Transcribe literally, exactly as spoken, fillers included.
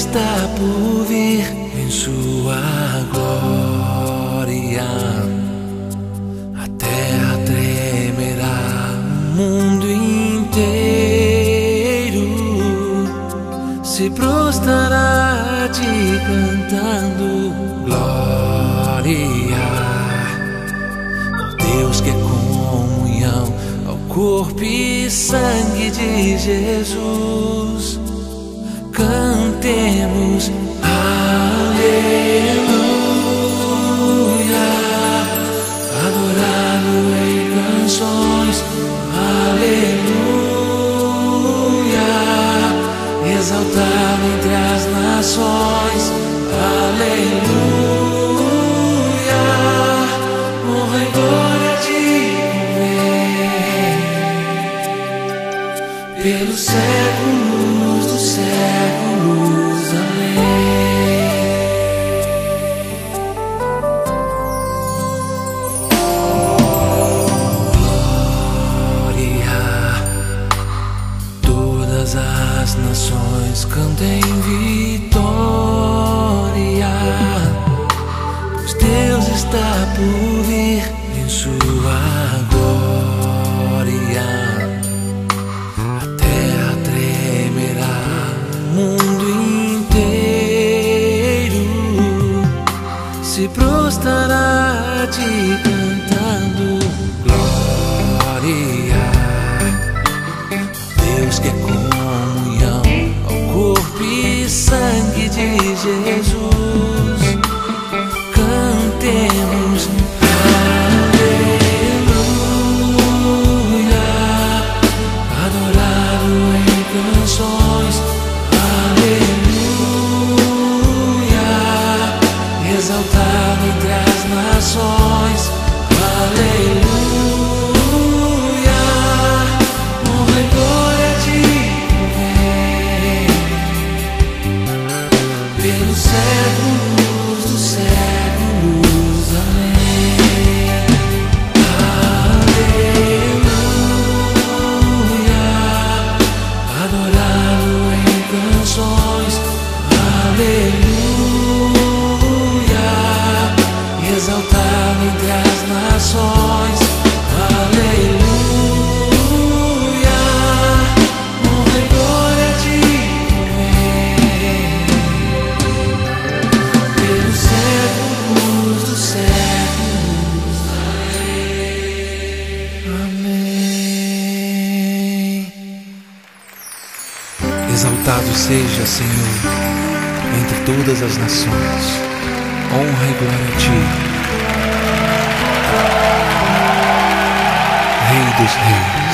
está por vir em sua glória. A terra tremerá, o mundo inteiro se prostrará te cantando glória. Deus que é comunhão ao corpo e sangue de Jesus. Cantemos aleluia, adorado em canções, aleluia, exaltado entre as nações, aleluia, honra e glória te convém pelos séculos dos séculos, amém. Glória, todas as nações cantem vitória, pois Deus está por vir em sua glória. Se prostrará te cantando glória. Deus que é comunhão ao corpo e sangue de Jesus. Cantemos aleluia, adorado em canções, aleluia, exaltado entre as nações, aleluia, honra e glória te convém pelos séculos dos séculos, amém. Aleluia, adorado em canções, aleluia, exaltado entre as nações, aleluia, honra e glória te convém pelos séculos dos séculos, amém. Exaltado seja, Senhor, entre todas as nações, honra e glória a ti, Rei dos Reis.